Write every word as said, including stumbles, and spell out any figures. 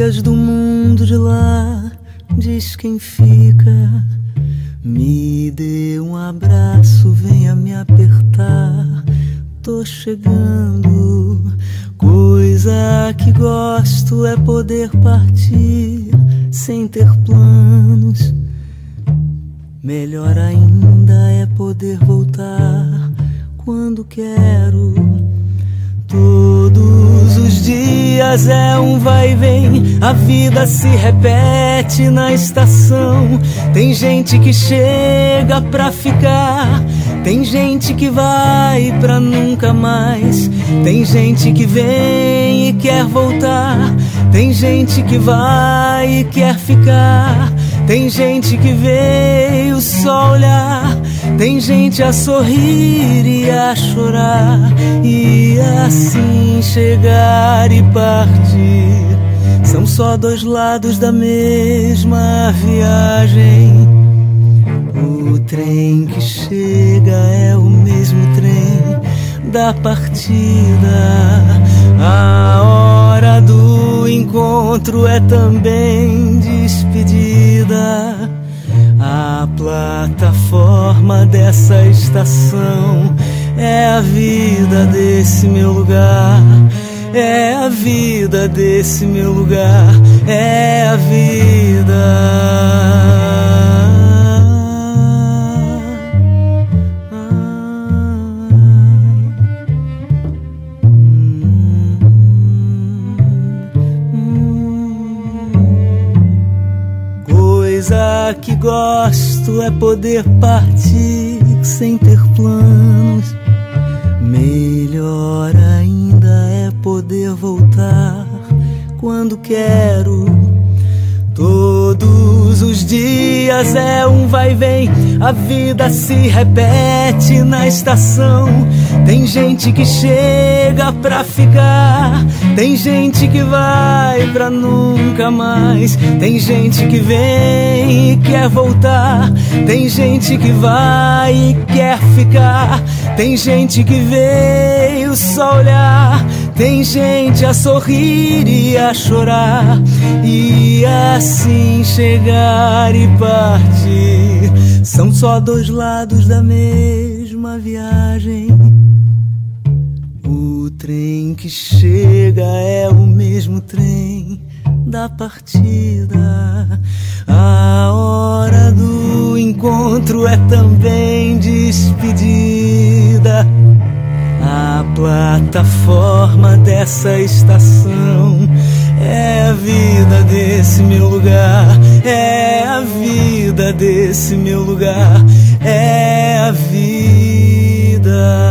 delícias do mundo de lá, diz quem fica. Me dê um abraço, venha me apertar. Tô chegando. Coisa que gosto é poder partir sem ter planos. Melhor ainda é poder voltar quando quero. Todos os dias é um vai e vem, a vida se repete na estação. Tem gente que chega pra ficar, tem gente que vai pra nunca mais. Tem gente que vem e quer voltar, tem gente que vai e quer ficar. Tem gente que veio só olhar, tem gente a sorrir e a chorar, e assim chegar e partir. São só dois lados da mesma viagem. O trem que chega é o mesmo trem da partida. A hora do encontro é também despedida. A plataforma dessa estação é a vida desse meu lugar. É a vida desse meu lugar. É a vida. Coisa que gosto é poder partir sem ter planos. Melhor ainda é poder voltar quando quero. Todos os dias é um vai e vem, a vida se repete na estação. Tem gente que chega pra ficar, tem gente que vai pra nunca mais. Tem gente que vem e quer voltar, tem gente que vai e quer ficar. Tem gente que veio só olhar, tem gente a sorrir e a chorar, e assim chegar e partir. São só dois lados da mesma viagem. O trem que chega é o mesmo trem da partida. A hora do encontro é também despedida. A plataforma dessa estação é a vida desse meu lugar. É a vida desse meu lugar. É a vida.